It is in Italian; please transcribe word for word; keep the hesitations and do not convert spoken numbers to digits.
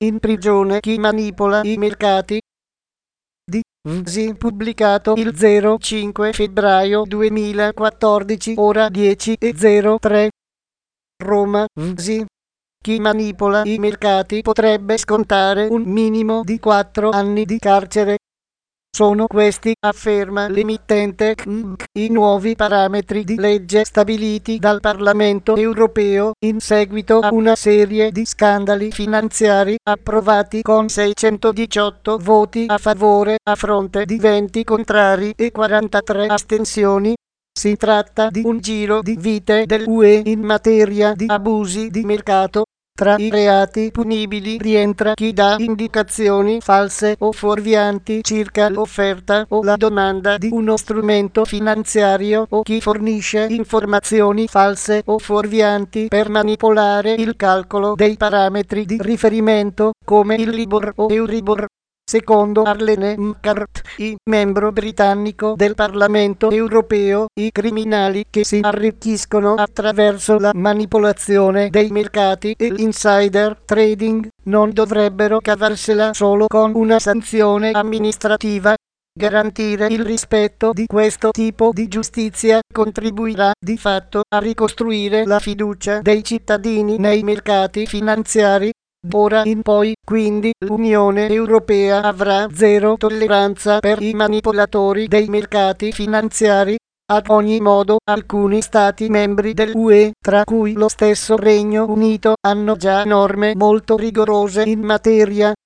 in prigione chi manipola i mercati. Di V S I pubblicato il cinque febbraio duemilaquattordici, ora dieci e zero tre. Roma, V S I. Chi manipola i mercati potrebbe scontare un minimo di quattro anni di carcere. Sono questi, afferma l'emittente C N C, i nuovi parametri di legge stabiliti dal Parlamento europeo in seguito a una serie di scandali finanziari approvati con seicentodiciotto voti a favore a fronte di venti contrari e quarantatré astensioni. Si tratta di un giro di vite dell'U E in materia di abusi di mercato. Tra i reati punibili rientra chi dà indicazioni false o fuorvianti circa l'offerta o la domanda di uno strumento finanziario o chi fornisce informazioni false o fuorvianti per manipolare il calcolo dei parametri di riferimento, come il Libor o Euribor. Secondo Arlene McCarthy, membro britannico del Parlamento europeo, i criminali che si arricchiscono attraverso la manipolazione dei mercati e l'insider trading non dovrebbero cavarsela solo con una sanzione amministrativa. Garantire il rispetto di questo tipo di giustizia contribuirà di fatto a ricostruire la fiducia dei cittadini nei mercati finanziari. D'ora in poi, quindi, l'Unione Europea avrà zero tolleranza per i manipolatori dei mercati finanziari. Ad ogni modo, alcuni Stati membri dell'U E, tra cui lo stesso Regno Unito, hanno già norme molto rigorose in materia.